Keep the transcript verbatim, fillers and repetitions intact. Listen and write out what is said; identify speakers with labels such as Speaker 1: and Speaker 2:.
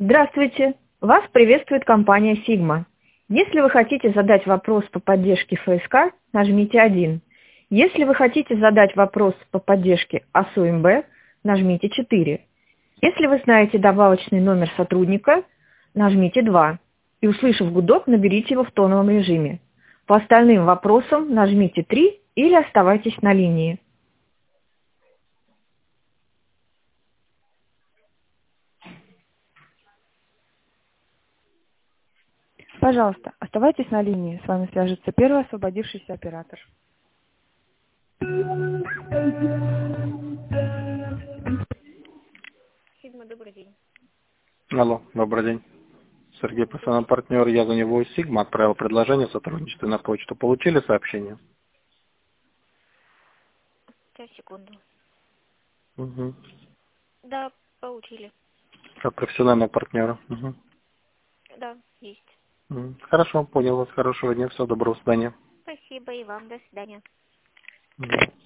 Speaker 1: Здравствуйте! Вас приветствует компания Sigma. Если вы хотите задать вопрос по поддержке эф эс ка, нажмите один. Если вы хотите задать вопрос по поддержке эй эс ю эм бэ, нажмите четыре. Если вы знаете добавочный номер сотрудника, нажмите два. И, услышав гудок, наберите его в тоновом режиме. По остальным вопросам нажмите три или оставайтесь на линии.
Speaker 2: Пожалуйста, оставайтесь на линии. С вами свяжется первый освободившийся оператор.
Speaker 3: Сигма, добрый день.
Speaker 4: Алло, добрый день. Сергей, постоянный партнер, я за него из Sigma отправил предложение о сотрудничестве на почту. Получили сообщение?
Speaker 3: Сейчас, секунду.
Speaker 4: Угу.
Speaker 3: Да, получили.
Speaker 4: Как профессионального партнера. Угу.
Speaker 3: Да, есть.
Speaker 4: Угу. Хорошо, понял вас. Хорошего дня. Всего доброго. До свидания.
Speaker 3: Спасибо и вам. До свидания.
Speaker 4: Угу.